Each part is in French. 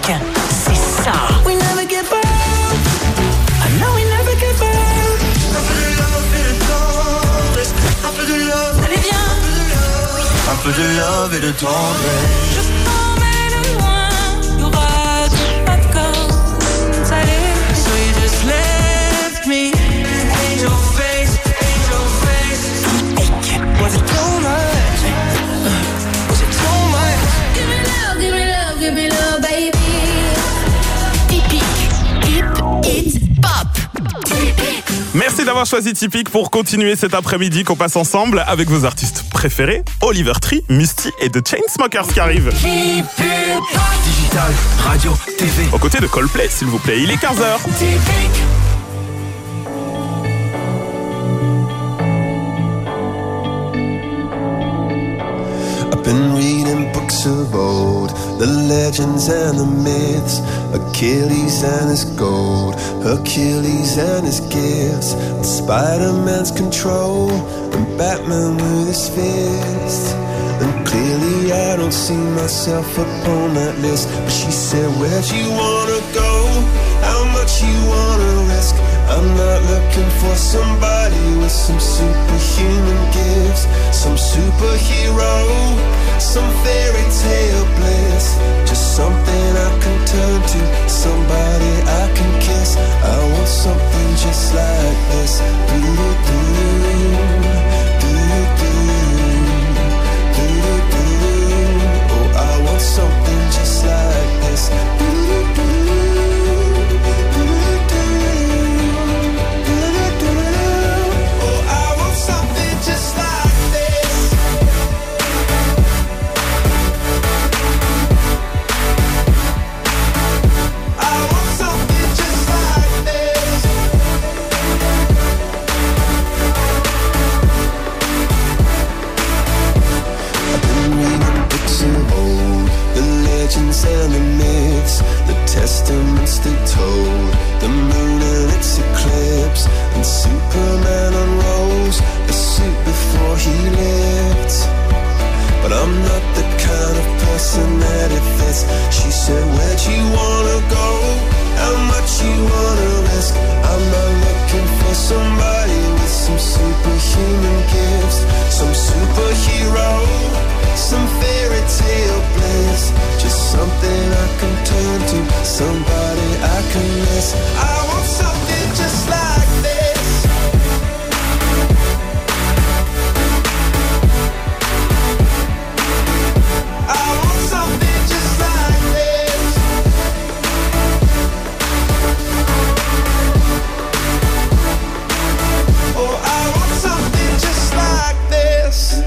typique, c'est ça. We never give up. I know we never give up. Un peu de love et de tendresse. Un peu de love. Allez viens. Un peu de love et de tendresse. Je t'emmène loin. Il y aura du popcorn salé. So you just left me. Angel face. Typique. Was it too much? Was it too much? Give me love, give me love, give me love, baby. Merci d'avoir choisi Typique pour continuer cet après-midi qu'on passe ensemble avec vos artistes préférés, Oliver Tree, Musty et The Chainsmokers qui arrivent. Digital, radio, TV. Aux côtés de Coldplay, s'il vous plaît, il est 15h. Typique. I've been reading books of old, the legends and the myths, Achilles and his gold, Hercules and his gifts, and Spider-Man's control, and Batman with his fist. And clearly I don't see myself upon that list. But she said, where'd you wanna go? How much you wanna risk? I'm not looking for somebody with some superhuman gifts, some superhero, some fairy tale bliss. Just something I can turn to, somebody I can kiss. I want something just like this. Oh, I want something just like this. And the myths, the testaments they told, the moon and its eclipse, and Superman unrolls the suit before he lived. But I'm not the kind of person that it fits. She said, where'd you wanna go? How much you wanna risk? I'm not looking for somebody with some superhuman gifts, some superhero, some fairy tale bliss. Just something I can turn to, somebody I can miss. I want something just like this. I want something just like this. Oh, I want something just like this.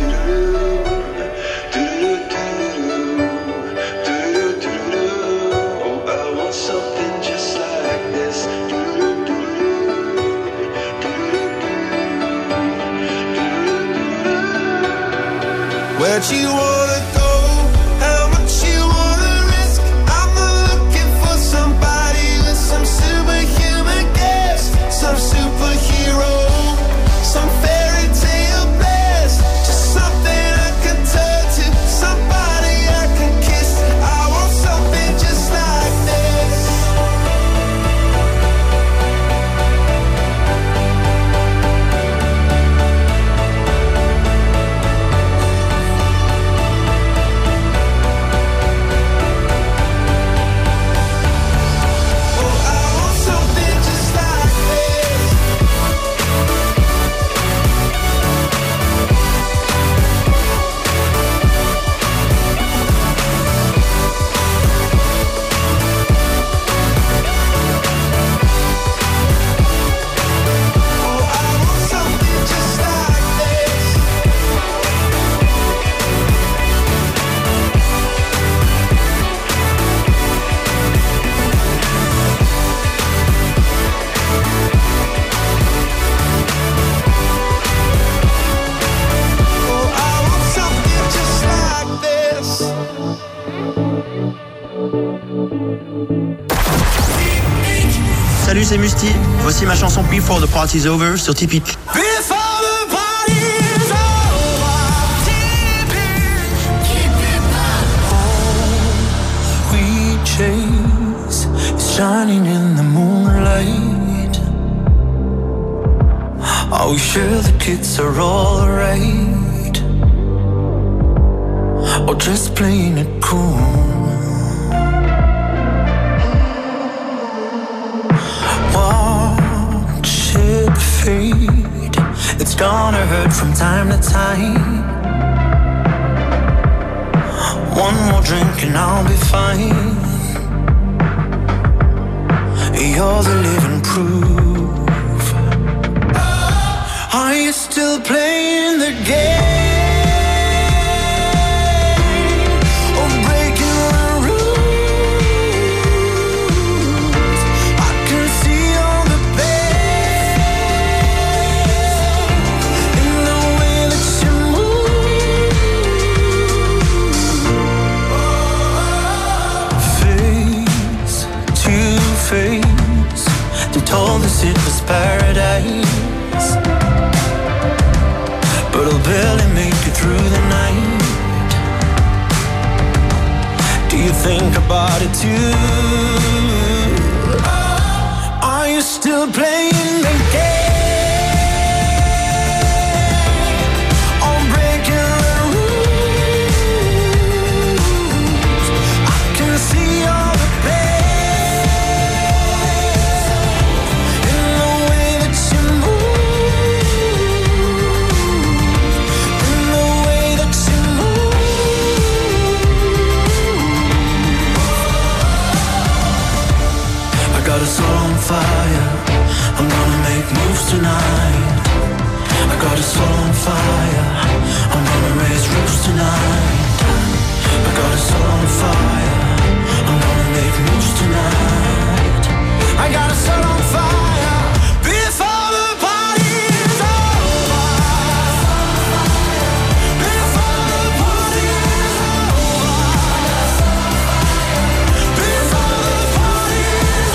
Where'd you wanna go? How much you wanna risk? I'm not looking for somebody with some superhuman gifts, some superhero, some fairy tale bliss. Just something I can turn to, somebody I can kiss. I want something just like this. Salut, c'est Musty. Voici ma chanson Before the Party's Over sur Typique. Reach face is shining in the moonlight. Are we sure the kids are alright? Or just playing it cool? Watch it fade. It's gonna hurt from time to time. One more drink and I'll be fine. You're the living proof. Are you still playing the game? They told us it was paradise, but I'll barely make it through the night. Do you think about it too? Are you still playing the game? Fire. I'm gonna make moves tonight. I got a soul on fire. I'm gonna raise roofs tonight. I got a soul on fire. I'm gonna make moves tonight. I got a soul on fire. Before the party's over. Before the party's over. Before the party's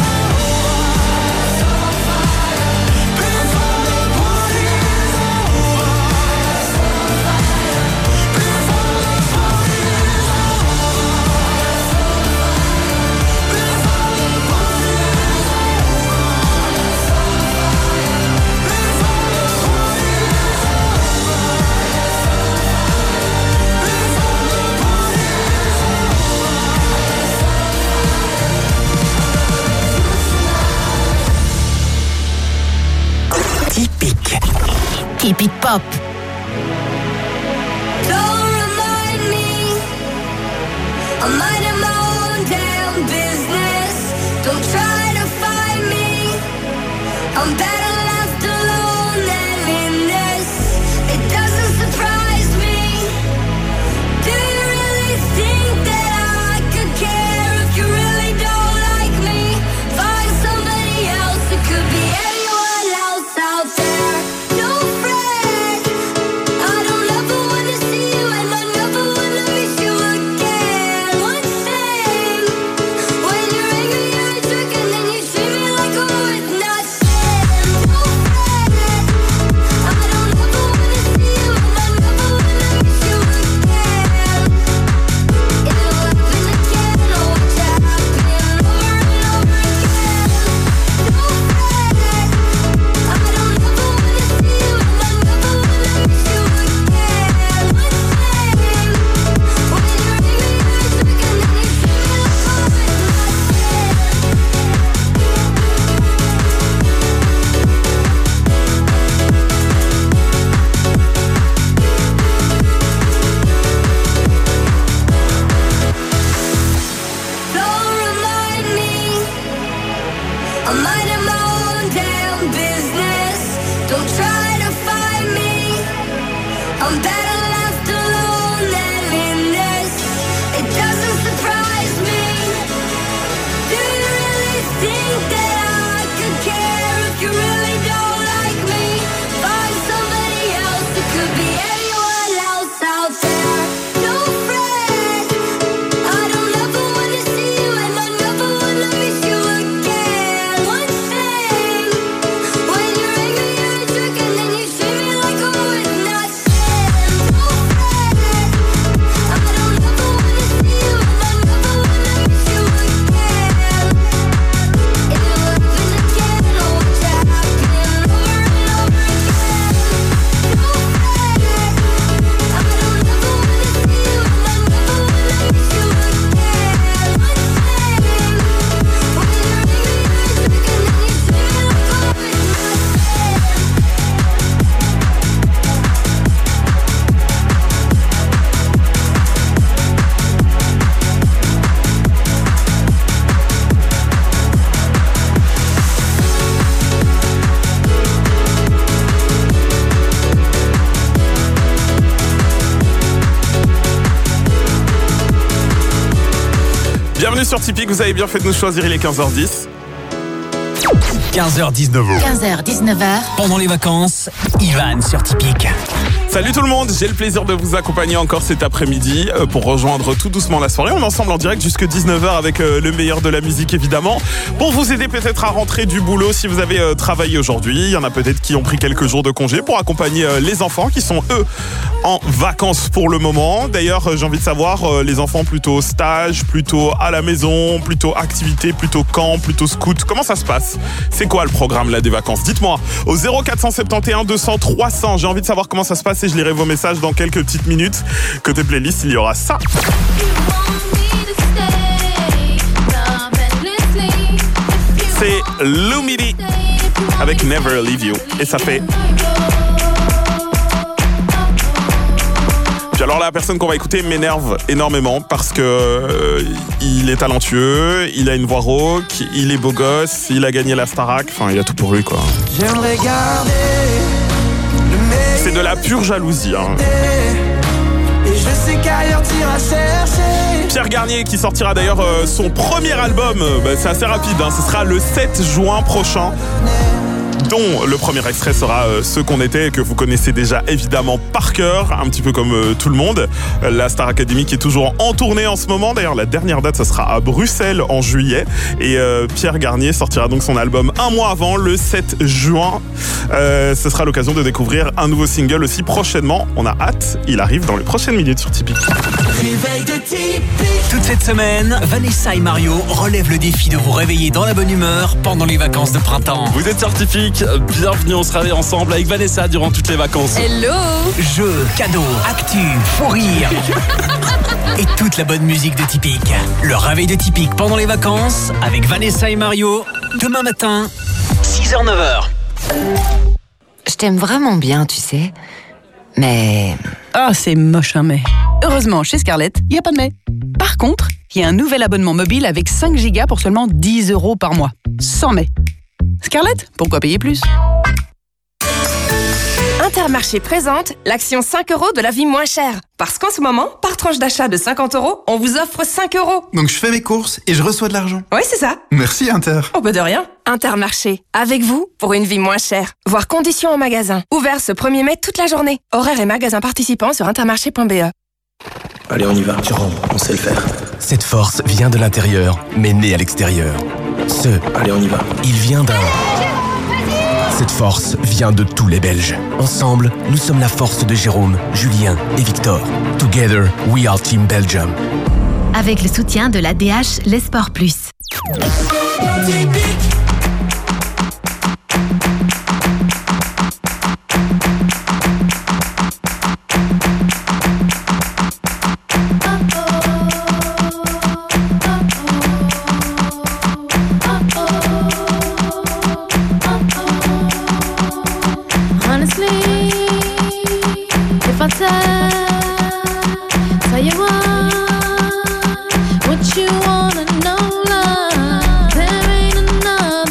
Tipic Pop. Don't remind me, I'm minding my own damn business. Don't try to find me, I'm better left alone than in this. It doesn't surprise me. Do you really think that I could care if you really don't like me? Find somebody else, it could be anyone else out there. One Bienvenue sur Tipeee, vous avez bien fait de nous choisir, il est 15h10. 15h-19h. 15h-19h. Pendant les vacances, Ivan sur Tipeee. Salut tout le monde, j'ai le plaisir de vous accompagner encore cet après-midi pour rejoindre tout doucement la soirée. On est ensemble en direct jusque 19h avec le meilleur de la musique évidemment. Pour vous aider peut-être à rentrer du boulot si vous avez travaillé aujourd'hui. Il y en a peut-être qui ont pris quelques jours de congé pour accompagner les enfants qui sont eux en vacances pour le moment. D'ailleurs j'ai envie de savoir, les enfants plutôt stage, plutôt à la maison, plutôt activité, plutôt camp, plutôt scout. Comment ça se passe ? C'est quoi le programme là des vacances ? Dites-moi au 0471 200 300. J'ai envie de savoir comment ça se passe. Je lirai vos messages dans quelques petites minutes. Côté playlist, il y aura ça. C'est Lumidi avec Never Leave You. Et ça fait... Puis alors la personne qu'on va écouter m'énerve énormément parce que il est talentueux, il a une voix rauque, il est beau gosse, il a gagné la Starac, enfin il y a tout pour lui quoi. J'aimerais garder C'est de la pure jalousie hein. et je sais qu'ailleurs t'iras chercher. Pierre Garnier qui sortira d'ailleurs son premier album, c'est assez rapide, hein, ce sera le 7 juin prochain. Dont le premier extrait sera Ce qu'on était, que vous connaissez déjà évidemment par cœur, un petit peu comme tout le monde. La Star Academy qui est toujours en tournée en ce moment. D'ailleurs, la dernière date, ça sera à Bruxelles en juillet. Et Pierre Garnier sortira donc son album un mois avant, le 7 juin. Ce sera l'occasion de découvrir un nouveau single aussi prochainement. On a hâte, il arrive dans les prochaines minutes sur Tipeee. Réveil de Tipeee. Toute cette semaine, Vanessa et Mario relèvent le défi de vous réveiller dans la bonne humeur pendant les vacances de printemps. Vous êtes sur Tipeee, bienvenue, on se réveille ensemble avec Vanessa durant toutes les vacances. Hello. Jeux, cadeaux, actu, fou rire et toute la bonne musique de Tipeee. Le réveil de Tipeee pendant les vacances avec Vanessa et Mario, demain matin, 6h-9h. Je t'aime vraiment bien, tu sais. Mais... Ah, c'est moche, hein, mais... Heureusement, chez Scarlett, il n'y a pas de mais. Par contre, il y a un nouvel abonnement mobile avec 5 gigas pour seulement 10 € par mois. Sans mais. Scarlett, pourquoi payer plus ? Intermarché présente l'action 5 € de la vie moins chère. Parce qu'en ce moment, par tranche d'achat de 50 €, on vous offre 5 €. Donc je fais mes courses et je reçois de l'argent. Oui, c'est ça. Merci Inter. Oh bah de rien. Intermarché, avec vous, pour une vie moins chère. Voir conditions en magasin. Ouvert ce 1er mai toute la journée. Horaires et magasins participants sur intermarché.be. Allez, on y va. Tu rentres, on sait le faire. Cette force vient de l'intérieur, mais née à l'extérieur. Allez, on y va. Il vient d'un... Cette force vient de tous les Belges. Ensemble, nous sommes la force de Jérôme, Julien et Victor. Together, we are Team Belgium. Avec le soutien de la DH Les Sports Plus. Tell you what you wanna know, love. There ain't enough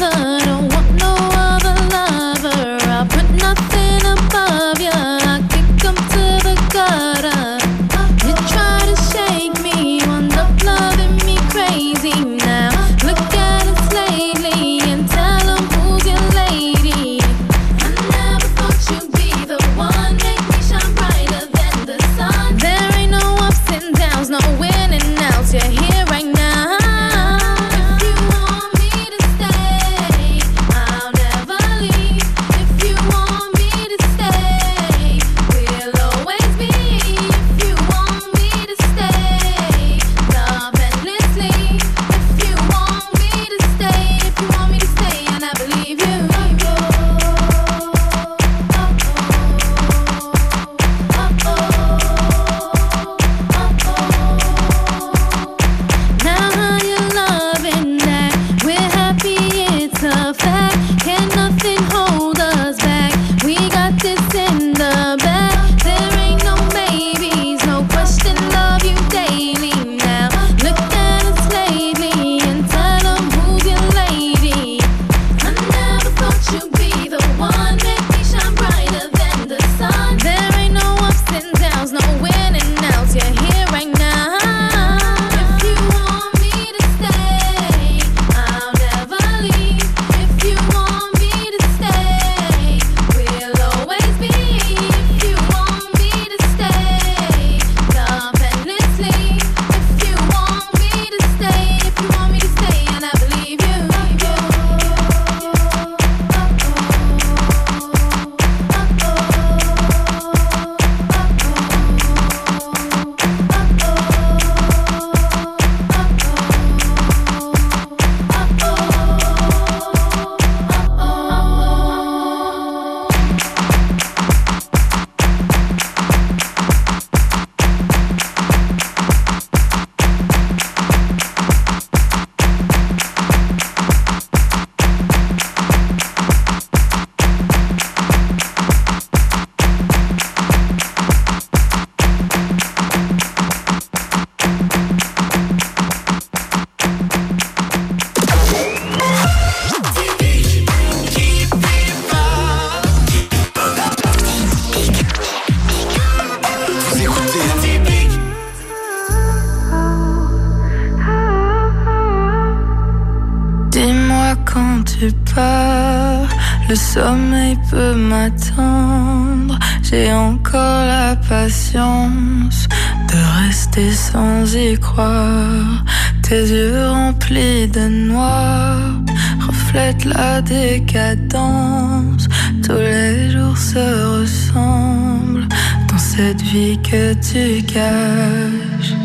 quand tu pars, le sommeil peut m'attendre. J'ai encore la patience de rester sans y croire. Tes yeux remplis de noir reflètent la décadence. Tous les jours se ressemblent dans cette vie que tu caches.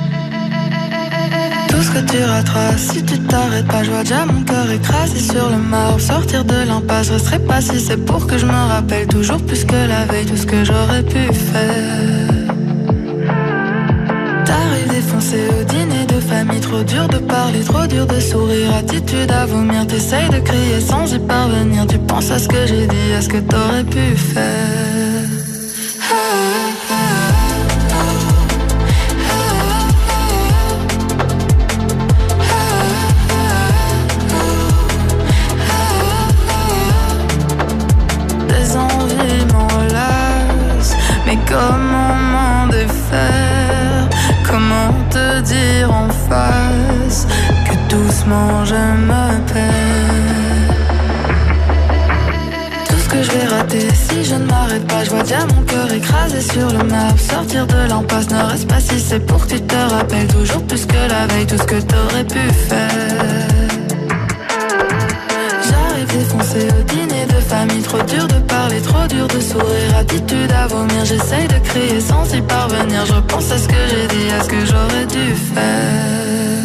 Tout ce que tu rateras si tu t'arrêtes pas. Je vois déjà mon cœur écrasé sur le marbre. Sortir de l'impasse, je resterai pas si c'est pour que je me rappelle toujours plus que la veille tout ce que j'aurais pu faire. T'arrives défoncé au dîner de famille. Trop dur de parler, trop dur de sourire. Attitude à vomir, t'essayes de crier sans y parvenir. Tu penses à ce que j'ai dit, à ce que t'aurais pu faire. Comment m'en défaire? Comment te dire en face que doucement je me perds? Tout ce que je vais rater si je ne m'arrête pas. Je vois déjà mon cœur écrasé sur le marbre. Sortir de l'impasse, ne reste pas si c'est pour que tu te rappelles toujours plus que la veille tout ce que t'aurais pu faire. Défoncé au dîner de famille, trop dur de parler, trop dur de sourire, attitude à vomir, j'essaye de crier sans y parvenir, je repense à ce que j'ai dit, à ce que j'aurais dû faire.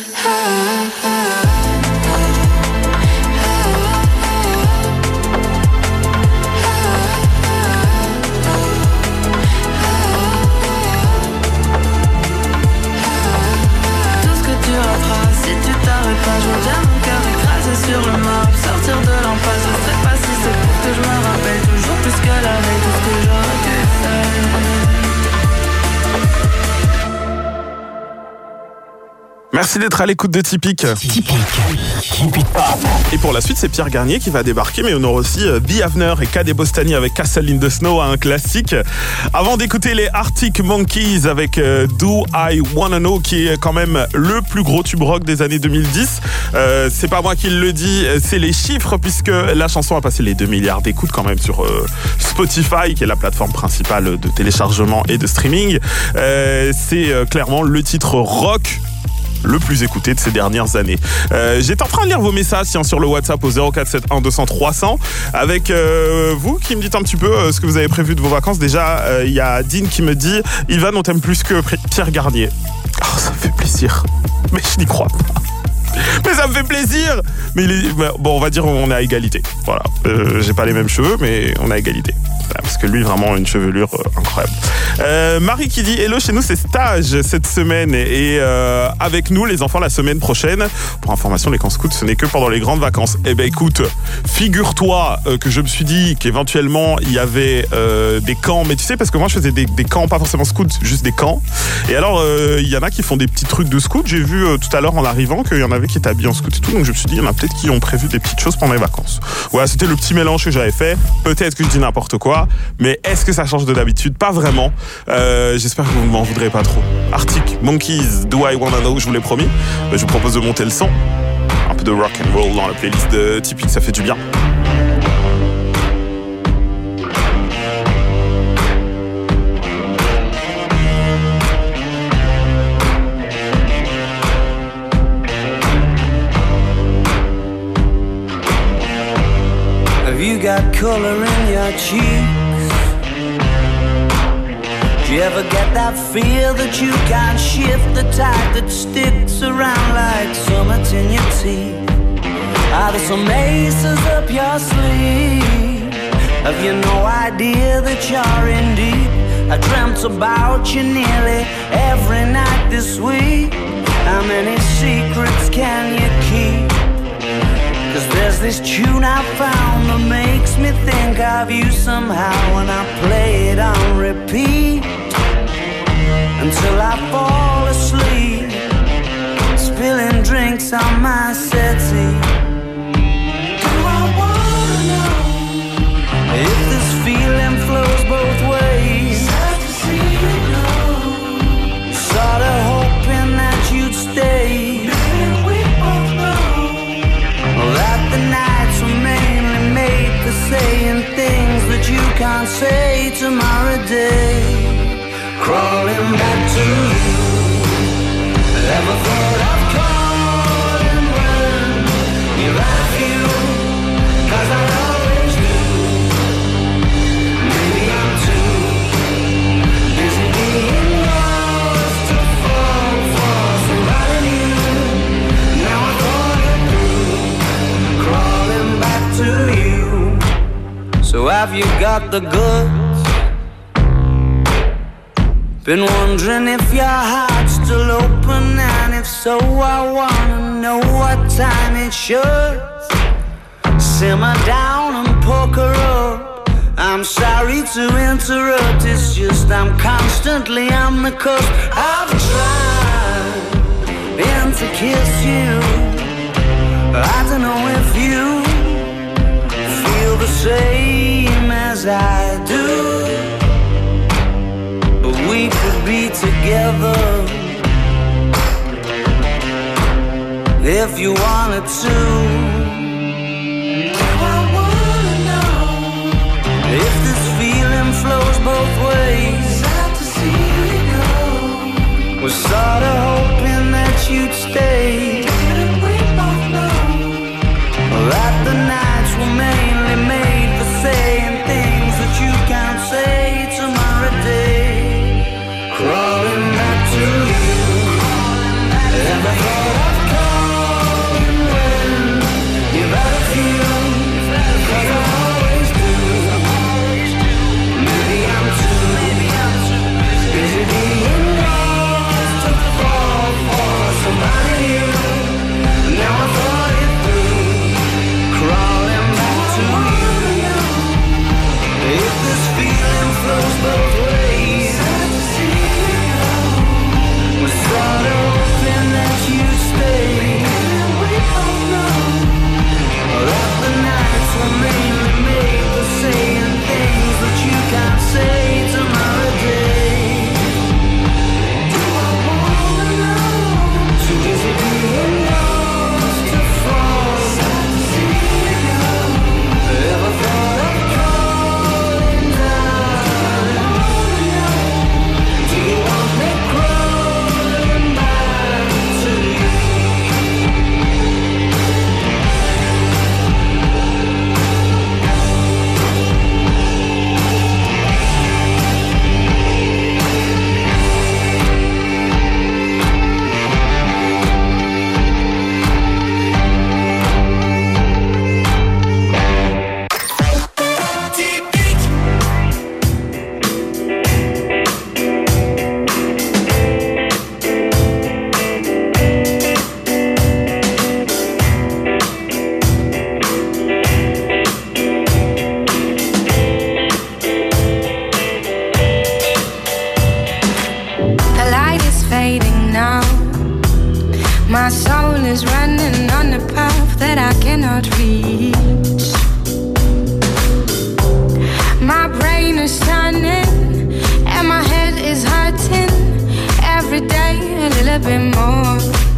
Tout ce que tu rateras si tu t'arrêtes pas, je vois déjà mon cœur écrasé sur le marbre. Sortir de l'impasse, je sais pas si c'est pour que je me rappelle toujours plus que la veille tout ce que j'aurais dû faire. Merci d'être à l'écoute de Typique. Et pour la suite, c'est Pierre Garnier qui va débarquer, mais on aura aussi The Avener et Kade Bostani avec Castle in the Snow, un classique. Avant d'écouter les Arctic Monkeys avec Do I Wanna Know, qui est quand même le plus gros tube rock des années 2010. C'est pas moi qui le dis, c'est les chiffres, puisque la chanson a passé les 2 milliards d'écoutes quand même sur Spotify, qui est la plateforme principale de téléchargement et de streaming. C'est clairement le titre rock le plus écouté de ces dernières années. J'étais en train de lire vos messages sur le WhatsApp au 0471 200 300 avec vous qui me dites un petit peu ce que vous avez prévu de vos vacances. Déjà, il y a Dean qui me dit « Ivan, on t'aime plus que Pierre Garnier. » Oh, ça me fait plaisir, mais je n'y crois pas. Mais ça me fait plaisir. Mais bon, on va dire on est à égalité. Voilà. J'ai pas les mêmes cheveux, mais on est à égalité. Parce que lui, vraiment, une chevelure incroyable. Marie qui dit « Hello, chez nous, c'est stage cette semaine. Et avec nous, les enfants, la semaine prochaine. Pour information, les camps scouts, ce n'est que pendant les grandes vacances. » Eh ben écoute, figure-toi que je me suis dit qu'éventuellement, il y avait des camps. Mais tu sais, parce que moi, je faisais des camps, pas forcément scouts, juste des camps. Et alors, il y en a qui font des petits trucs de scouts. J'ai vu tout à l'heure en arrivant qu'il y en avait qui étaient habillés en scout et tout. Donc je me suis dit, il y en a peut-être qui ont prévu des petites choses pendant les vacances. Voilà, c'était le petit mélange que j'avais fait. Peut-être que je dis n'importe quoi. Mais est-ce que ça change de d'habitude? Pas vraiment. J'espère que vous ne m'en voudrez pas trop. Arctic Monkeys, Do I Wanna Know, je vous l'ai promis. Je vous propose de monter le son. Un peu de rock and roll dans la playlist de Typique, ça fait du bien. Have you got color in your cheeks? Do you ever get that feel that you can't shift, the tide that sticks around like summits in your teeth? Are there some aces up your sleeve? Have you no idea that you're in deep? I dreamt about you nearly every night this week. How many secrets can you keep? 'Cause there's this tune I found that makes me think of you somehow, and I play it on repeat until I fall asleep, spilling drinks on my settee. Do I wanna know if this feeling flows both ways? Sad to see you go. Sorta hoping that you'd stay. Baby, we both know that can't say tomorrow day. Crawling back to you. Ever thought of calling when you're out of you? 'Cause I always do. Maybe I'm too busy being lost to fall for somebody new. Now I thought it through. Crawling back to you. So have you got the goods? Been wondering if your heart's still open, and if so, I wanna know what time it should. Simmer down and poker up. I'm sorry to interrupt, it's just I'm constantly on the cusp. I've tried been to kiss you. I don't know if you feel the same as I do. We could be together if you wanted to. I wanna know if this feeling flows both ways. Sad to see you go. Was sorta hoping that you'd stay. Didn't we both know that the nights were mainly made for saying things that you can't say tomorrow day. Crawling back to you. Ever thought of calling when you're out of you? 'Cause I always do. Maybe I'm too busy being lost to fall for somebody new. Now I thought it through. Crawling back to you. If this feeling flows both ways. Started hoping that you'd stay. We both know that the nights were mainly made for saying things that you can't say tomorrow day. Do I wanna know? Too busy being lost to fall. Sad to see you go. Ever thought of calling down? Do you want me cry? My soul is running on a path that I cannot reach. My brain is turning and my head is hurting. Every day a little bit more.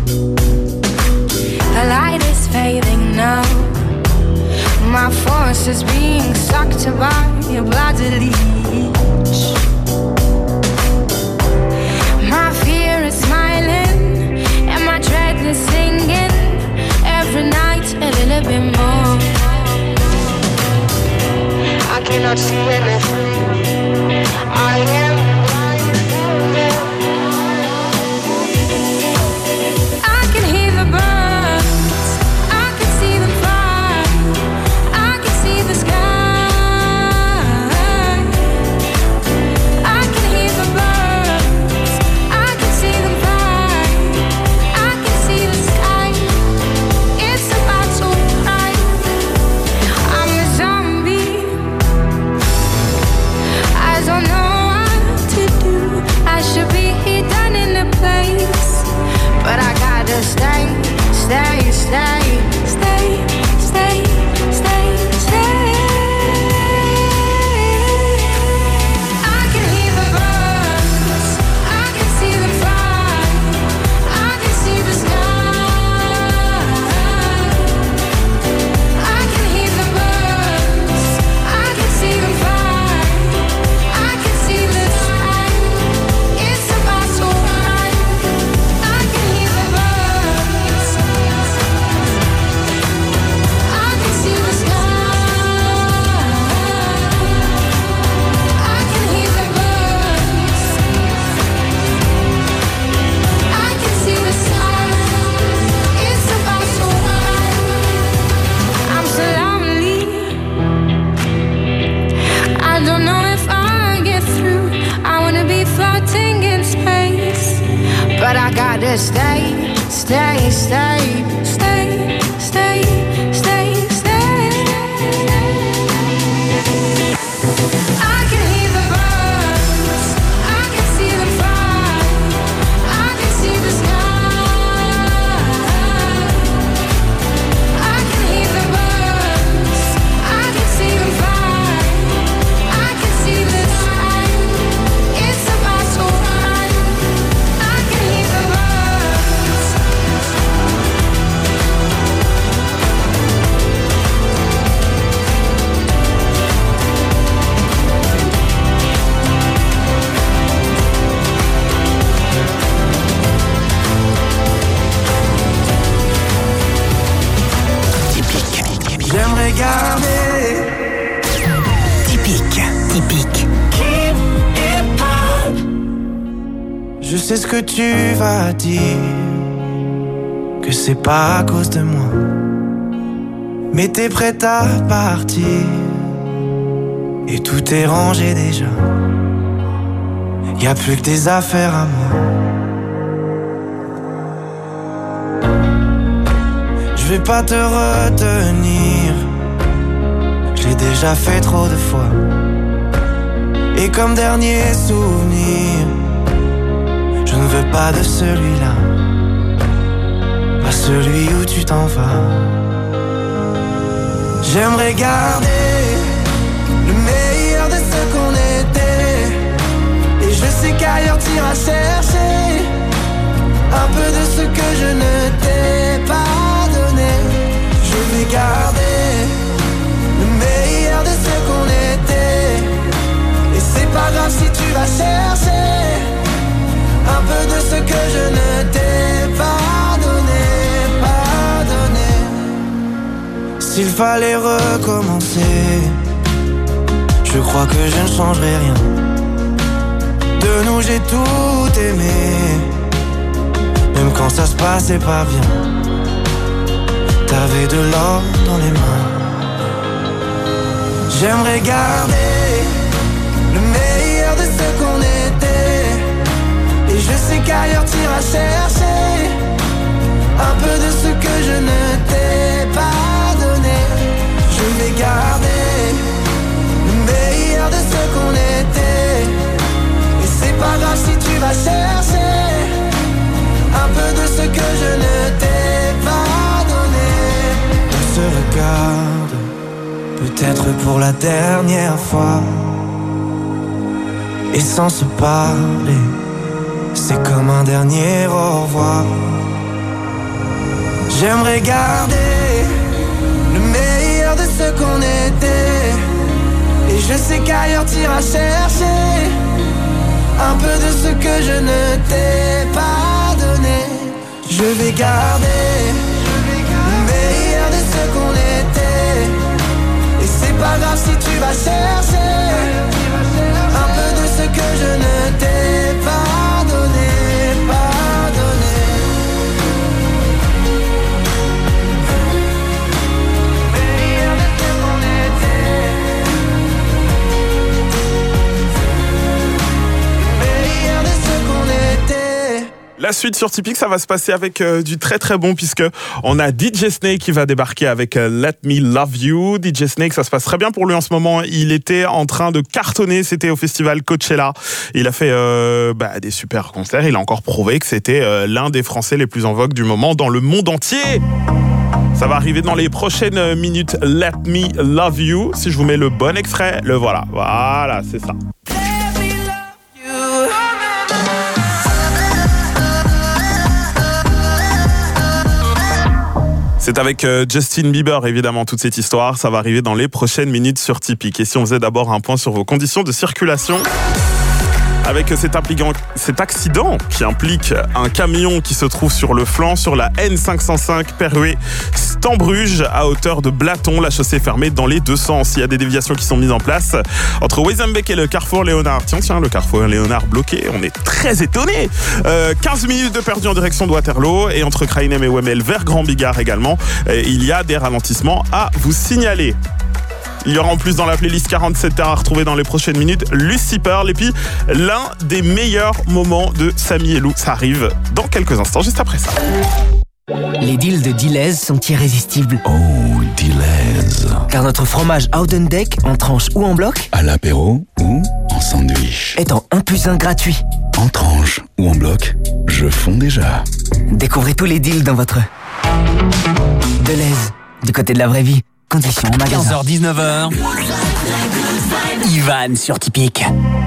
The light is fading now. My force is being sucked by a bloody leech. My fear is smiling and my dread is singing. Every night a little bit more. I cannot see anything. I am blind. I can hear the birds. I can see them fly. I can see the sky. I can hear the birds. I can see them fly. I can see the sky. It's about to rise. I'm a zombie. I don't know what to stay, stay, stay, stay, stay, stay, stay. I can hear the birds, I can see them fly, I can see the sky. I can hear the birds, I can see them fly, I can see the sky. It's about so right. I can hear the birds. J'aimerais garder Typique. Keep it up. Je sais ce que tu vas dire, que c'est pas à cause de moi, mais t'es prête à partir et tout est rangé déjà. Y a plus que tes affaires à moi. Je vais pas te retenir, je l'ai déjà fait trop de fois. Et comme dernier souvenir, je ne veux pas de celui-là, pas celui où tu t'en vas. J'aimerais garder le meilleur de ce qu'on était, et je sais qu'ailleurs t'iras chercher un peu de ce que je ne t'ai pas donné. Je vais garder le meilleur de ce qu'on était, et c'est pas grave si tu vas chercher un peu de ce que je ne t'ai pas donné, pas donné. S'il fallait recommencer, je crois que je ne changerai rien. De nous j'ai tout aimé, même quand ça se passait pas bien. T'avais de l'or dans les mains. J'aimerais garder le meilleur de ce qu'on était, et je sais qu'ailleurs t'iras chercher un peu de ce que je ne t'ai pas donné. Je vais garder le meilleur de ce qu'on était, et c'est pas grave si tu vas chercher un peu de ce que je ne t'ai pas donné. On se regarde, peut-être pour la dernière fois, et sans se parler, c'est comme un dernier au revoir. J'aimerais garder le meilleur de ce qu'on était, et je sais qu'ailleurs t'iras chercher un peu de ce que je ne t'ai pas donné. Je vais garder le meilleur de ce qu'on était, et c'est pas grave si tu vas chercher un peu de ce que je ne t'ai pas donné, pas donné. Meilleur de ce qu'on était, meilleur de ce qu'on était. La suite sur Typique, ça va se passer avec du très très bon, puisque on a DJ Snake qui va débarquer avec Let Me Love You. DJ Snake, ça se passe très bien pour lui en ce moment. Il était en train de cartonner, c'était au festival Coachella. Il a fait des super concerts. Il a encore prouvé que c'était l'un des Français les plus en vogue du moment dans le monde entier. Ça va arriver dans les prochaines minutes. Let Me Love You. Si je vous mets le bon extrait, le voilà. Voilà, c'est ça. C'est avec Justin Bieber, évidemment, toute cette histoire. Ça va arriver dans les prochaines minutes sur Typique. Et si on faisait d'abord un point sur vos conditions de circulation, avec cet accident qui implique un camion qui se trouve sur le flanc sur la N505 Perruet-Stambruge à hauteur de Blaton. La chaussée est fermée dans les deux sens. Il y a des déviations qui sont mises en place entre Wezenbeek et le carrefour Léonard. Tiens, le carrefour Léonard bloqué. On est très étonnés. 15 minutes de perdu en direction de Waterloo, et entre Krainem et Wemmel vers Grand Bigard également. Il y a des ralentissements à vous signaler. Il y aura en plus dans la playlist 47 terres à retrouver dans les prochaines minutes Lucy Pearl. Et puis l'un des meilleurs moments de Samy et Lou. Ça arrive dans quelques instants, juste après ça. Les deals de Deleuze sont irrésistibles. Oh, Deleuze. Car notre fromage Oudendeck, en tranche ou en bloc, À l'apéro ou en sandwich. est en 1+1 gratuit. En tranche ou en bloc, je fonds déjà. Découvrez tous les deals dans votre Deleuze, du côté de la vraie vie. Conditions en magasin. 15h-19h. Ivan sur Typique.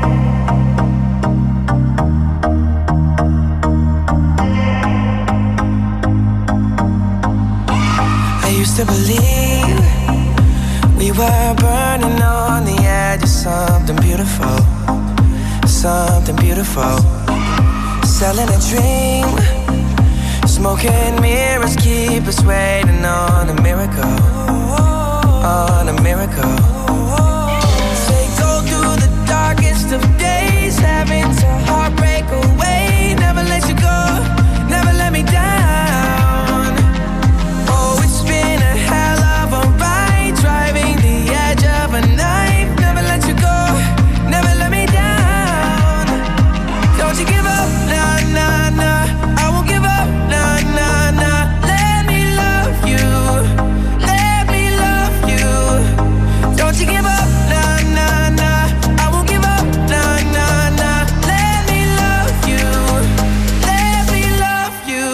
I used to believe we were burning on the edge of something beautiful, something beautiful. Selling a dream, smoking mirrors keep us waiting on a miracle, on a miracle. Say go through the darkest of days, having to heartbreak away. Never let you go, never let me down. Oh, it's been a hell of a ride, driving the edge of a knife. Never let you go, never let me down. Don't you give up, nah, nah, nah. I won't give up, nah, nah, nah. Let me love you, let me love you. Don't you give up, nah, nah, nah. I won't give up, nah, nah, nah. Let me love you, let me love you.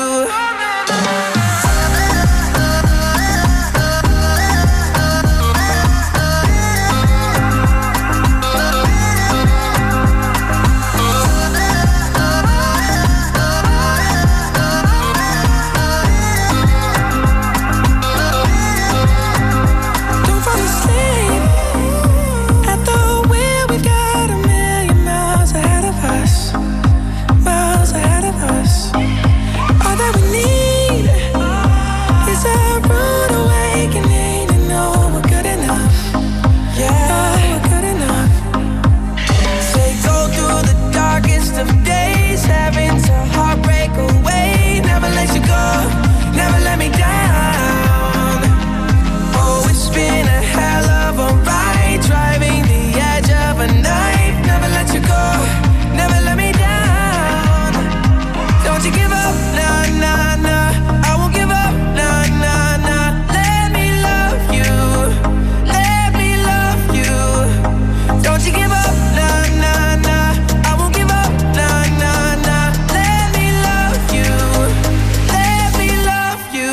Don't fall asleep at the wheel. We've got a million miles ahead of us, miles ahead of us. All that we need is a rude awakening to know we're good enough. Yeah, we're good enough. Say go through the darkest of days, having to heartbreak away. Never let you go, never let me down. Oh, it's been a hell of a ride, driving the edge of a knife. Never let you go, never let me down. Don't you give up, nah, nah, nah. I won't give up, nah, nah, nah. Let me love you, let me love you. Don't you give up, nah, nah, nah. I won't give up, nah, nah, nah. Let me love you, let me love you.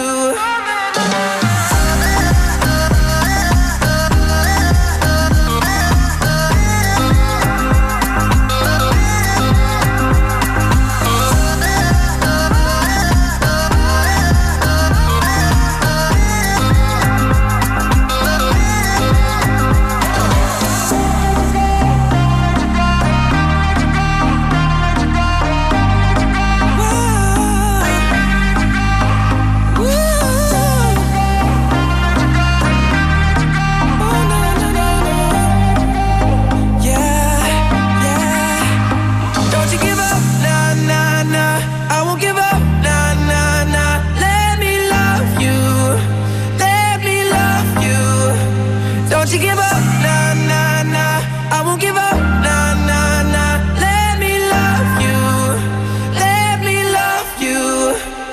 Don't you give up, nah, nah, nah. I won't give up, nah, nah, nah. Let me love you, let me love you. Don't you give up, nah, nah, nah. I won't give up, nah, nah, nah. Let me love you, let me love you.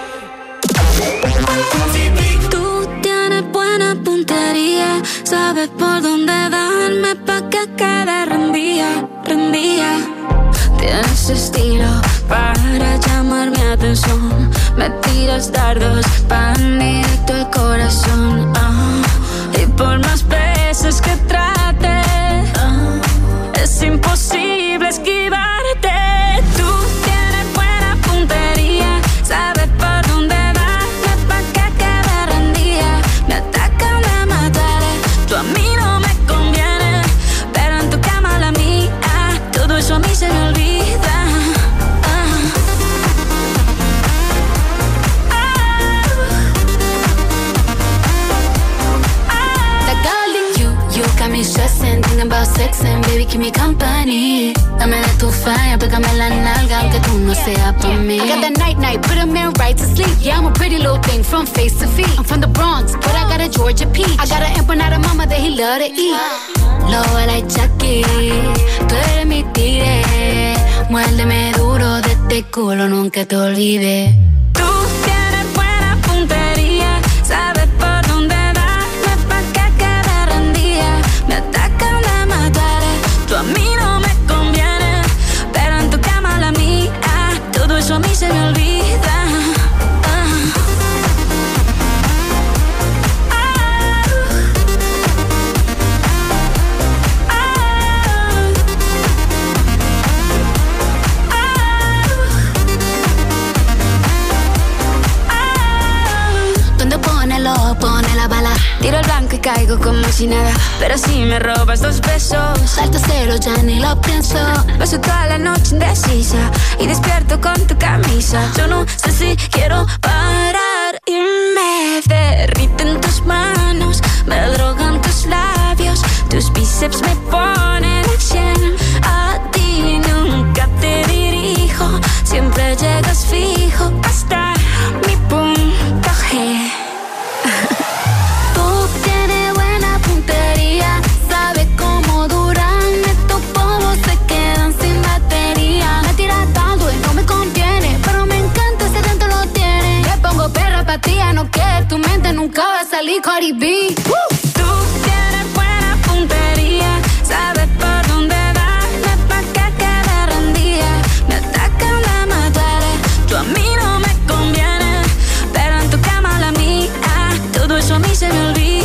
Tú tienes buena puntería, sabes por dónde darme pa' que quede rendida, rendida. Tienes estilo para llamar mi atención, me tiras dardos pan directo al corazón. Y por más veces que trate, es imposible esquivarte. Tú tienes buena puntería, sabes por dónde darme pa' que quede rendida. Me atacan, me mataré, tú a mí no me conviene, pero en tu cama la mía, todo eso a mí se me olvida. me stressing, thinking about sex and baby keep me company. Dame de tu fire, pégame la nalga aunque tú no seas pa' mí. I got that night, put a man right to sleep. Yeah, I'm a pretty little thing from face to feet. I'm from the Bronx, but I got a Georgia peach. I got an empanada mama that he love to eat. Lobo like Chucky, tú eres mi tigre. Muérdeme duro de este culo, nunca te olvides. Tú tienes buena puntería, sabes por dónde darme pa' que quede rendida. Me atacan de matar, tú a mí no me conviene, pero en tu cama la mía, todo eso a mí se me olvida. Pone la bala. Tiro el blanco y caigo como si nada, pero si me robas 2 besos, salto cero, ya ni lo pienso. Paso toda la noche indecisa y despierto con tu camisa. Yo no sé si quiero parar y me derriten tus manos, me drogan tus labios, tus bíceps me ponen al 100. A ti nunca te dirijo, siempre llegas fijo hasta mi punto G. Tú tienes buena puntería, sabes cómo duran estos polvos, se quedan sin batería. Me tiras tanto y no me conviene, pero me encanta ese dentro lo tiene. Le pongo perra pa' ti, no que tu mente nunca va a salir Cardi B. Tú tienes buena puntería, sabes por dónde darme pa' que quede rendida. Me atacan de matar, tú a mí no me conviene, pero en tu cama la mía, todo eso a mí se me olvida.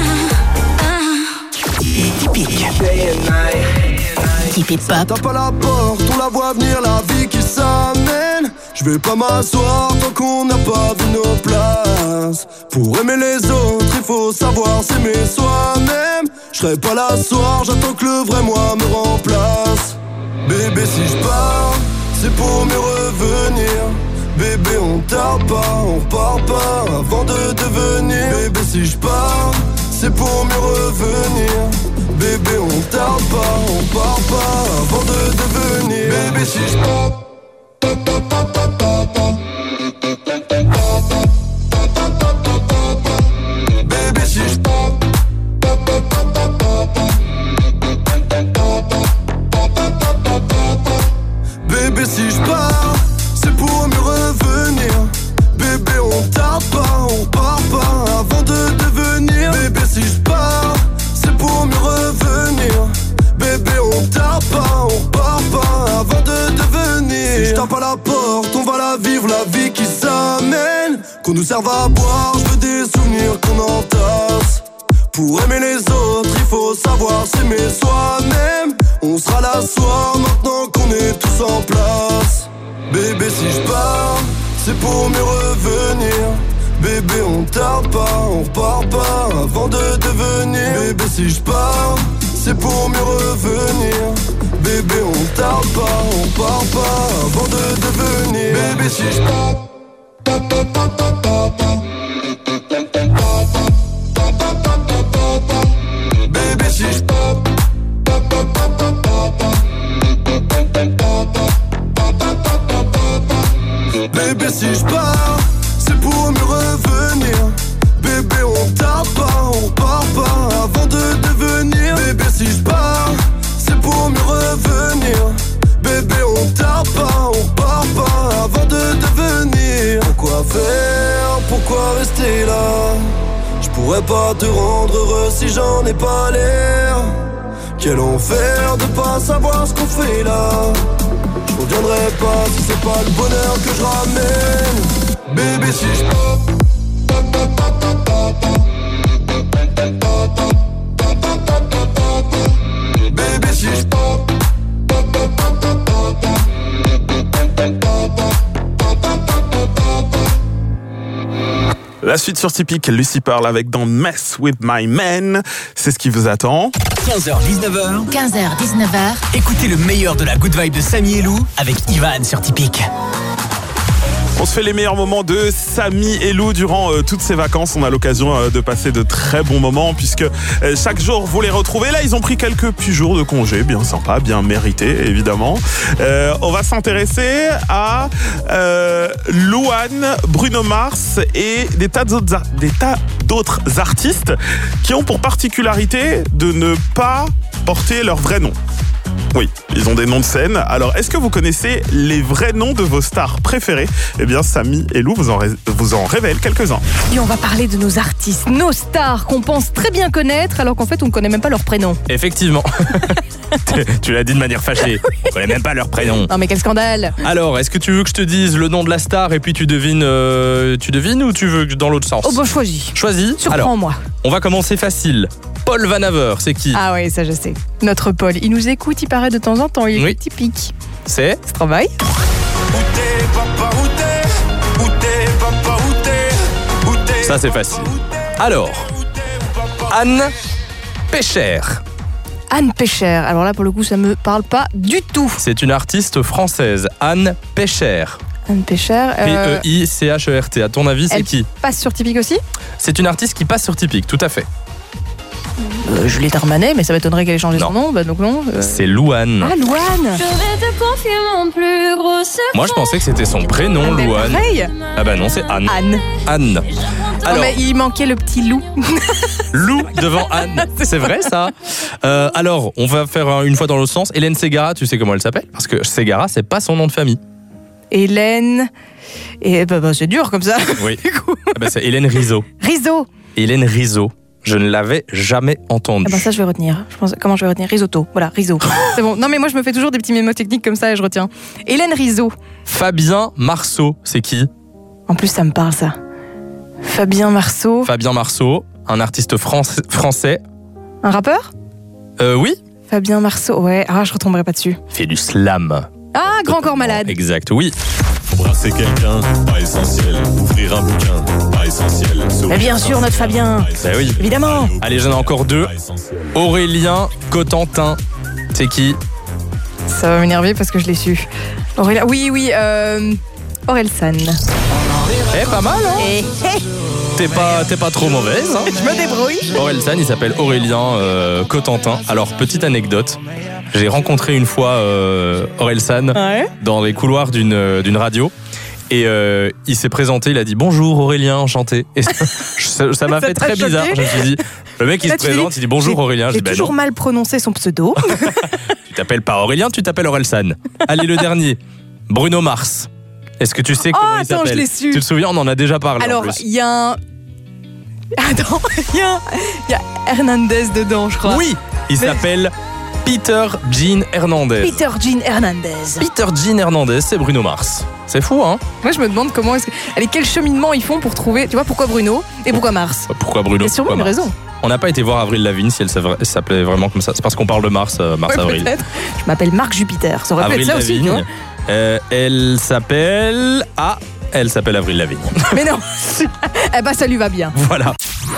Typique pop. Tape à la porte, on la voit venir, la vie qui s'amène. Je vais pas m'asseoir tant qu'on n'a pas vu nos places. Pour aimer les autres, il faut savoir s'aimer soi-même. Je serai pas là ce soir, j'attends que le vrai moi me remplace. Bébé, si je pars, c'est pour mieux revenir. Bébé, on tarde pas, on repart pas avant de devenir. Bébé, si je pars, c'est pour mieux revenir. Bébé, on tarde pas, on part pas avant de devenir. Bébé, si je pars. Bébé, si je pars. Bébé, si je pars, c'est pour mieux revenir. Bébé, on tarde pas, on part pas avant de devenir. Bébé, si je pars, c'est pour mieux revenir. Bébé, on tarde pas, on part pas avant de devenir. Si je tape à la porte, on va la vivre, la vie qui s'amène. Qu'on nous serve à boire, je veux des souvenirs qu'on entasse. Pour aimer les autres, il faut savoir s'aimer soi-même. On sera là ce soir, maintenant qu'on est tous en place. Bébé, si je pars, c'est pour mieux revenir. Bébé, on tarde pas, on repart pas avant de devenir. Bébé, si je pars, c'est pour mieux revenir. Bébé, on tarde pas, on part pas avant de devenir. Bébé, si je pars. Bébé, si je pars. Bébé, si je pars, c'est pour mieux revenir. Bébé, on tarde pas, on part pas avant de devenir. Bébé, si je pars, c'est pour mieux revenir. Bébé, on tarde pas, on part pas avant de devenir. Pourquoi faire, pourquoi rester là? Je pourrais pas te rendre heureux si j'en ai pas l'air. Quel enfer de pas savoir ce qu'on fait là. Je reviendrai pas si c'est pas le bonheur que je ramène. Bébé, si je bébé, si je La suite sur Typique, Lucy Pearl avec Don't Mess With My Man. C'est ce qui vous attend. 15h-19h. 15h-19h. Écoutez le meilleur de la good vibe de Samy et Lou avec Ivan sur Typique. On se fait les meilleurs moments de Samy et Lou durant toutes ces vacances. On a l'occasion de passer de très bons moments puisque chaque jour vous les retrouvez. Là, ils ont pris quelques petits jours de congé, bien sympa, bien mérité évidemment. On va s'intéresser à Louane, Bruno Mars et des tas d'autres artistes qui ont pour particularité de ne pas porter leur vrai nom. Oui, ils ont des noms de scène. Alors, est-ce que vous connaissez les vrais noms de vos stars préférées ? Eh bien, Samy et Lou vous en révèlent quelques-uns. Et on va parler de nos artistes, nos stars qu'on pense très bien connaître, alors qu'en fait, on ne connaît même pas leur prénom. Effectivement. Tu l'as dit de manière fâchée. On connaît même pas leur prénom. Non, mais quel scandale. Alors, est-ce que tu veux que je te dise le nom de la star et puis tu devines ou tu veux que dans l'autre sens ? Oh, bon, choisis. Choisis. Surprends-moi. Alors, on va commencer facile. Paul Van Haver, c'est qui ? Ah oui, ça je sais. Notre Paul, il nous écoute, il paraît de temps en temps, il est typique. C'est Stromae. Ça c'est facile. Alors, Anne Pécher. Anne Pécher. Alors là, pour le coup, ça me parle pas du tout. C'est une artiste française, Anne Pécher. Anne Pécher. P-E-I-C-H-E-R-T. À ton avis, c'est qui ? Passe sur Typique aussi ? C'est une artiste qui passe sur Typique, tout à fait. Juliette Armanet, mais ça m'étonnerait qu'elle ait changé son nom, bah donc non. C'est Louane. Ah, Louane. Je vais te confier mon plus gros secret. Moi, je pensais que c'était son prénom, Louane. Pareil. Ah bah non, c'est Anne. Anne. Alors, mais il manquait le petit loup. Lou devant Anne. C'est vrai, ça. Alors, on va faire une fois dans l'autre sens. Hélène Ségara, tu sais comment elle s'appelle ? Parce que Ségara, c'est pas son nom de famille. Hélène. Et bah, c'est dur comme ça. Oui. C'est Hélène Rizzo. Hélène Rizzo. Je ne l'avais jamais entendu. Ah bah ça, je vais retenir. Comment je vais retenir ? Risotto. Voilà, Rizzo. C'est bon. Non, mais moi, je me fais toujours des petits mémos techniques comme ça et je retiens. Hélène Rizzo. Fabien Marceau, c'est qui ? En plus, ça me parle, ça. Fabien Marceau, un artiste français. un rappeur ? Oui. Fabien Marceau, ouais. Ah, je retomberai pas dessus. Il fait du slam. Ah, Grand Corps Malade. Exact, oui. Embrasser quelqu'un, pas essentiel. Ouvrir un bouquin, pas essentiel. Mais bien sûr, notre Fabien. Bah oui. Évidemment. Allez, j'en ai encore deux. Aurélien Cotentin. C'est qui ? Ça va m'énerver parce que je l'ai su. Aurélien. Oui. Orelsan. Pas mal, hein ? T'es pas trop mauvaise, hein ? Je me débrouille. Orelsan, il s'appelle Aurélien Cotentin. Alors, petite anecdote. J'ai rencontré une fois Orelsan dans les couloirs d'une radio. Et il s'est présenté, il a dit bonjour Aurélien, enchanté. Et ça m'a fait très bizarre. Je me suis dit, le mec il se présente, il dit bonjour Aurélien. J'ai toujours mal prononcé son pseudo. Tu t'appelles pas Aurélien, tu t'appelles Orelsan. Allez, le dernier, Bruno Mars. Est-ce que tu sais comment il s'appelle ? Je l'ai su. Tu te souviens, on en a déjà parlé. Alors, il y a un... Attends, il y a Hernandez dedans, je crois. Oui, il s'appelle Peter Jean Hernandez. Peter Jean Hernandez, c'est Bruno Mars. C'est fou, hein ? Moi, je me demande comment quel cheminement ils font pour trouver... Tu vois, pourquoi Bruno et pourquoi Mars ? Pourquoi Bruno ? Il y a sûrement une raison. On n'a pas été voir Avril Lavigne si elle s'appelait vraiment comme ça. C'est parce qu'on parle de Mars-Avril. Peut-être. Je m'appelle Marc Jupiter. Ça aurait pu être ça aussi, tu vois. Elle s'appelle Avril Lavigne. Mais non. Eh ben, ça lui va bien. Voilà.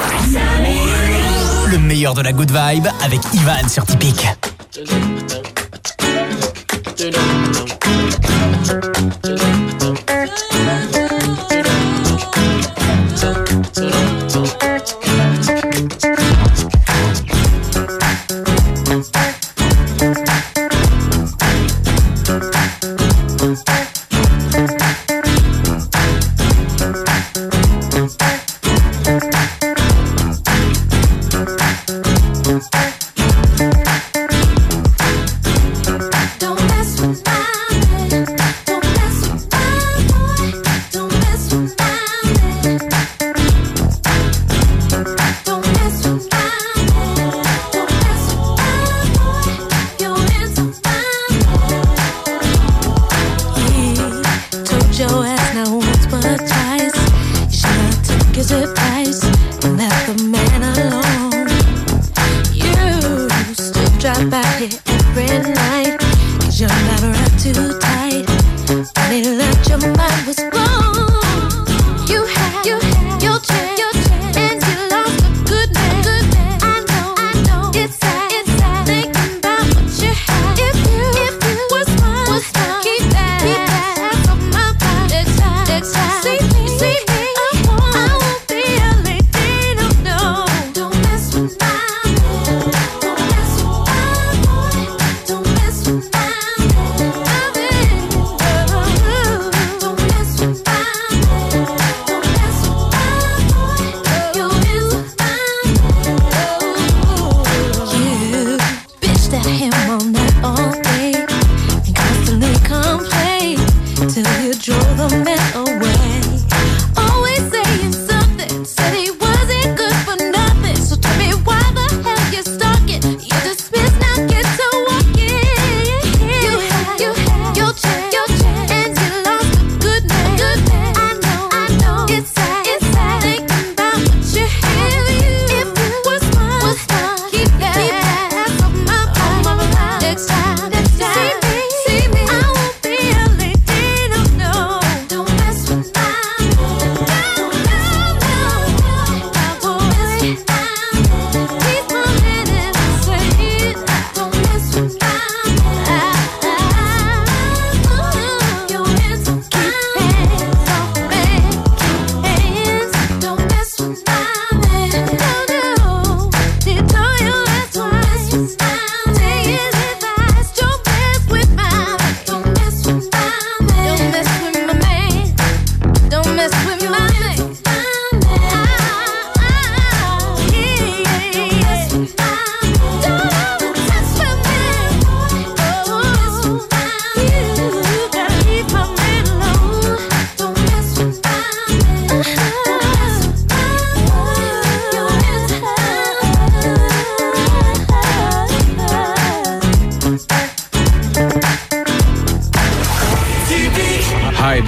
Le meilleur de la good vibe avec Ivan sur Typique.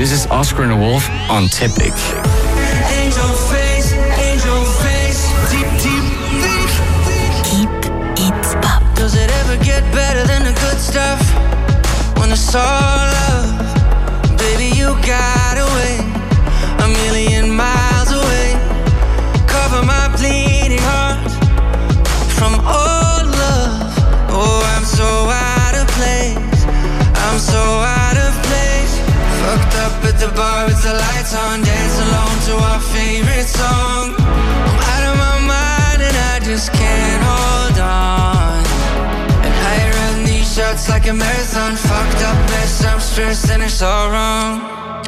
this is Oscar and the Wolf on Typic. Angel face, deep, deep, keep it up. Does it ever get better than the good stuff? When it's all love, baby, you got away, a million miles away. Cover my bleeding heart from all love. Oh, I'm so out of place, I'm so out of place. Fucked up at the bar with the lights on, dance alone to our favorite song. I'm out of my mind and I just can't hold on. And I run these shots like a marathon. Fucked up mess, I'm stressed and it's all wrong.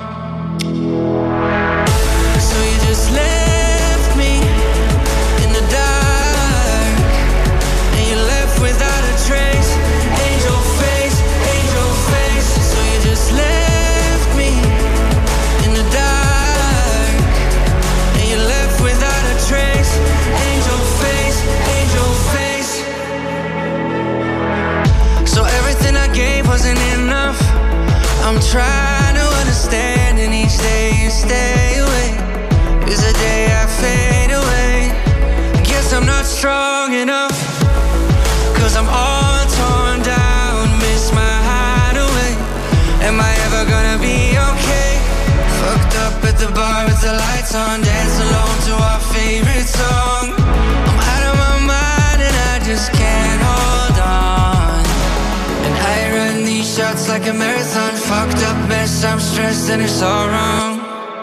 So you just left me in the dark, and you left without a trace. Angel face, so you just left me in the dark, and you left without a trace. Angel face, so everything I gave wasn't enough. I'm trying to understand, and each day you stay away is a day I fade away. Guess I'm not strong enough, 'cause I'm all torn down, miss my hideaway. Am I ever gonna be okay? Fucked up at the bar with the lights on, dance alone to our favorite song. I'm out of my mind and I just can't hold on. And I run these shots like a marathon. Fucked up mess, I'm stressed and it's all wrong.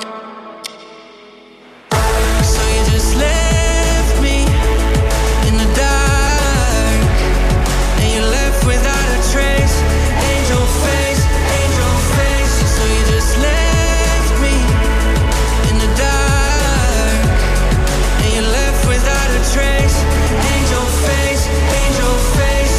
So you just left me in the dark, and you left without a trace. Angel face, so you just left me in the dark, and you left without a trace. Angel face, angel face.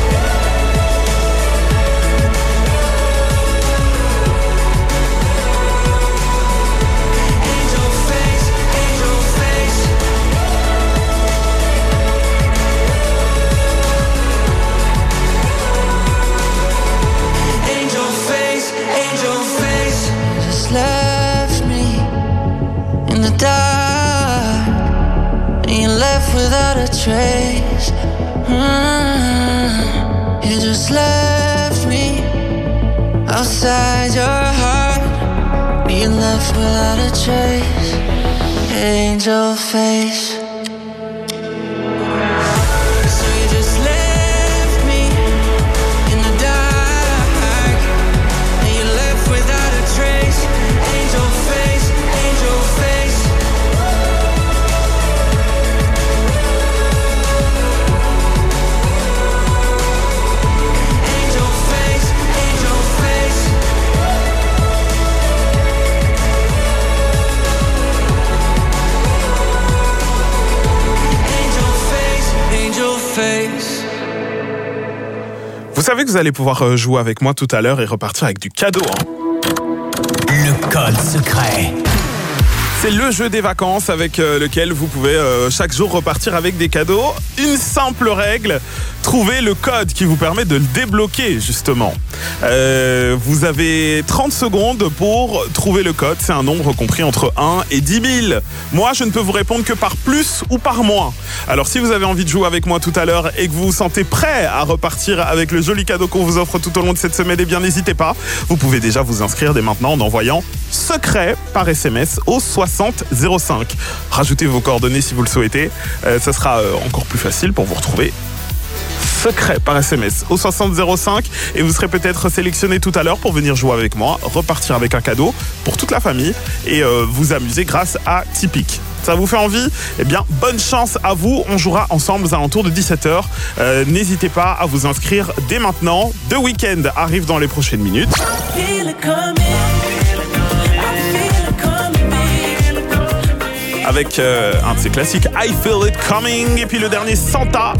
Left me in the dark, and you left without a trace. You just left me outside your heart, you left without a trace. Angel face. So you just left me in the dark, and you left without a trace. Angel face, angel face. Angel face, angel face. Angel face, angel face. Vous savez que vous allez pouvoir jouer avec moi tout à l'heure et repartir avec du cadeau, hein. Le code secret. C'est le jeu des vacances avec lequel vous pouvez chaque jour repartir avec des cadeaux. Une simple règle, trouver le code qui vous permet de le débloquer justement. Vous avez 30 secondes pour trouver le code. C'est un nombre compris entre 1 et 10 000. Moi, je ne peux vous répondre que par plus ou par moins. Alors si vous avez envie de jouer avec moi tout à l'heure et que vous vous sentez prêt à repartir avec le joli cadeau qu'on vous offre tout au long de cette semaine, eh bien n'hésitez pas. Vous pouvez déjà vous inscrire dès maintenant en envoyant secret par SMS au 60 05. Rajoutez vos coordonnées si vous le souhaitez. Ça sera encore plus facile pour vous retrouver. Secret par SMS au 60 05 et vous serez peut-être sélectionné tout à l'heure pour venir jouer avec moi, repartir avec un cadeau pour toute la famille et vous amuser grâce à Typic. Ça vous fait envie? Eh bien, bonne chance à vous. On jouera ensemble aux alentours de 17h. N'hésitez pas à vous inscrire dès maintenant. The Weeknd arrive dans les prochaines minutes. Avec un de ses classiques, I Feel It Coming. Et puis le dernier, Santa.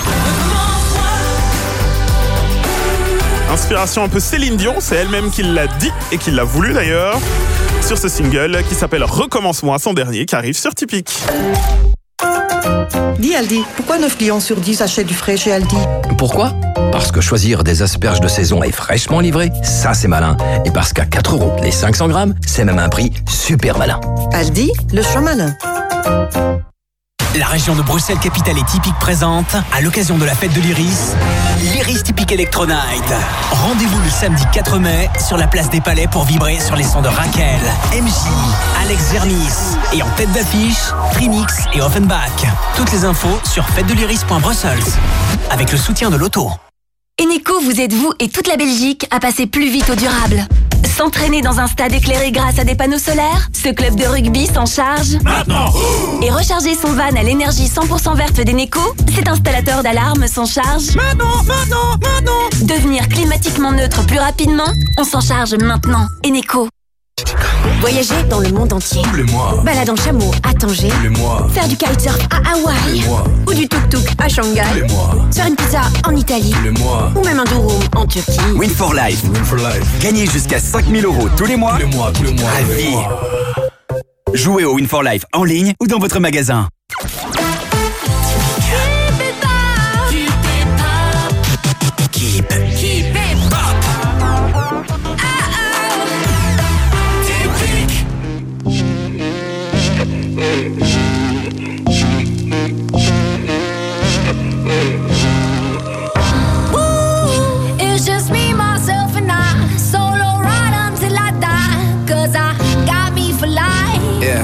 Inspiration un peu Céline Dion, c'est elle-même qui l'a dit et qui l'a voulu d'ailleurs, sur ce single qui s'appelle Recommence-moi, son dernier, qui arrive sur Typic. Dis Aldi, pourquoi 9 clients sur 10 achètent du frais chez Aldi? Pourquoi? Parce que choisir des asperges de saison et fraîchement livrées, ça c'est malin. Et parce qu'à 4 € les 500 grammes, c'est même un prix super malin. Aldi, le choix malin. La région de Bruxelles Capitale et Typique présente, à l'occasion de la fête de l'Iris, l'Iris Typique Electro Night. Rendez-vous le samedi 4 mai sur la place des Palais pour vibrer sur les sons de Raquel, MJ, Alex Zernis et en tête d'affiche, Trinix et Offenbach. Toutes les infos sur fêtedeliris.brussels avec le soutien de l'auto. Eneco vous aide, vous et toute la Belgique, à passer plus vite au durable. S'entraîner dans un stade éclairé grâce à des panneaux solaires? Ce club de rugby s'en charge maintenant. Et recharger son van à l'énergie 100% verte d'Eneco? Cet installateur d'alarme s'en charge maintenant. Devenir climatiquement neutre plus rapidement? On s'en charge maintenant. Eneco. Voyager dans le monde entier. Tous les mois. Balade en chameau à Tanger. Tous les mois. Faire du kitesurf à Hawaï. Tous les mois. Ou du tuk-tuk à Shanghai. Tous les mois. Faire une pizza en Italie. Tous les mois. Ou même un durum en Turquie. Win for Life. Gagnez jusqu'à 5 000 € tous les mois. Tous les mois. Ravi. Jouez au Win for Life en ligne ou dans votre magasin. Keep it pop. It's just me, myself, and I. Solo ride until I die. 'Cause I got me for life. Yeah.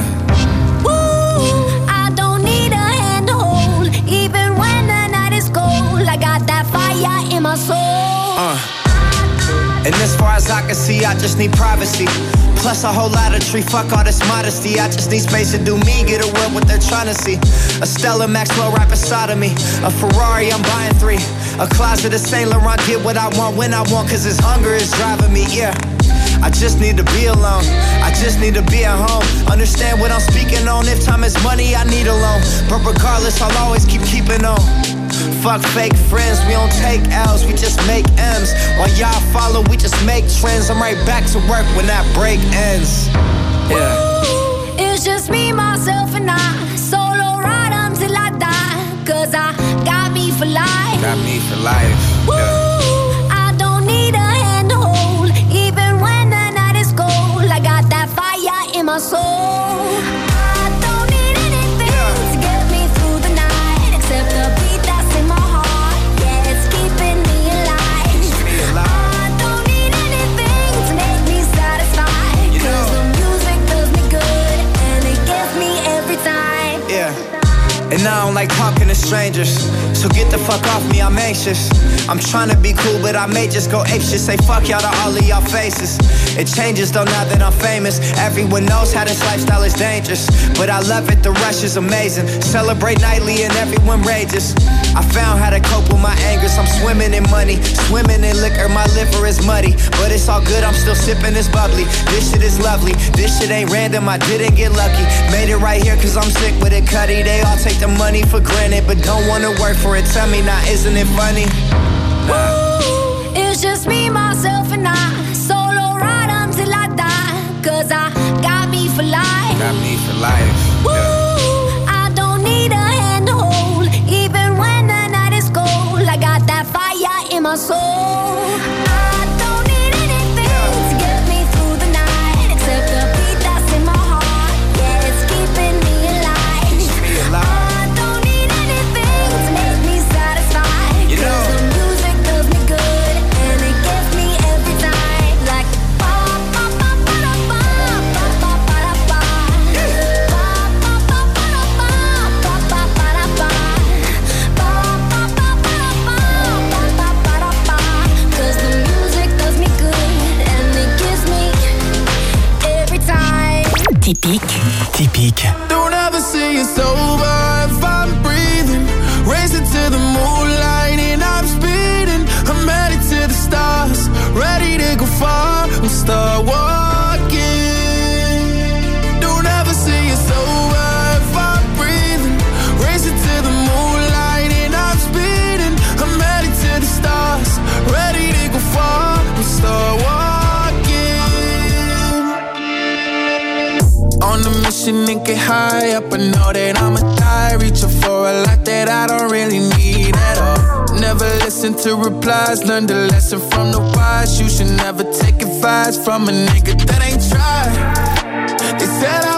I don't need a hand to hold. Even when the night is cold, I got that fire in my soul. And as far as I can see, I just need privacy. Plus a whole lot of tree, fuck all this modesty. I just need space to do me, get away what they're trying to see. A Stella Maxwell right beside of me. A Ferrari, I'm buying 3. A closet of Saint Laurent, get what I want when I want, 'cause this hunger is driving me, yeah. I just need to be alone, I just need to be at home. Understand what I'm speaking on, if time is money, I need a loan. But regardless, I'll always keep keeping on. Fuck fake friends, we don't take L's, we just make M's. While y'all follow, we just make trends. I'm right back to work when that break ends. Yeah. It's just me, myself, and I. Solo ride until I die. 'Cause I got me for life. Got me for life. Yeah. I don't need a hand to hold. Even when the night is cold, I got that fire in my soul. I don't need anything to get me through the night, except the beat that's in my heart. Yeah, it's keeping me alive. I don't need anything to make me satisfied, 'cause the music does me good and it gets me every time. Yeah. And I don't like talking to strangers, so get the fuck off me, I'm anxious. I'm trying to be cool, but I may just go apeshit. Say fuck y'all to all of y'all faces. It changes though now that I'm famous. Everyone knows how this lifestyle is dangerous, but I love it, the rush is amazing. Celebrate nightly and everyone rages. I found how to cope with my angers. I'm swimming in money, swimming in liquor, my liver is muddy. But it's all good, I'm still sipping this bubbly. This shit is lovely, this shit ain't random, I didn't get lucky. Made it right here 'cause I'm sick with it, Cuddy. They all take the money for granted, but don't wanna work for it. Tell me now, isn't it funny? It's just me, myself, and I. Solo ride until I die. 'Cause I got me for life. Got me for life. I don't need a hand to hold. Even when the night is cold, I got that fire in my soul. I don't need anything to get me through the night, except the beat that's in my heart. Yeah, it's keeping me alive. I don't need anything to make me satisfied, 'cause the music does me good and it gets me every time. Like ba ba ba ba da ba ba ba ba da ba. Ba ba ba ba da ba ba ba ba da ba. Ba ba ba ba da ba ba ba ba da ba. 'Cause the music does me good and it gives me every time. Typique. Don't ever say it's over if I'm breathing. Racing to the moonlight and I'm speeding. I'm headed to the stars, ready to go far and start walking. Don't ever say it's over if I'm breathing. Racing to the moonlight and I'm speeding. I'm headed to the stars, ready to go far and start walking. On a mission and get high up, I know that I'ma die, reach a for a lot that I don't really need at all. Never listen to replies, learned a lesson from the wise. You should never take advice from a nigga that ain't tried. They said I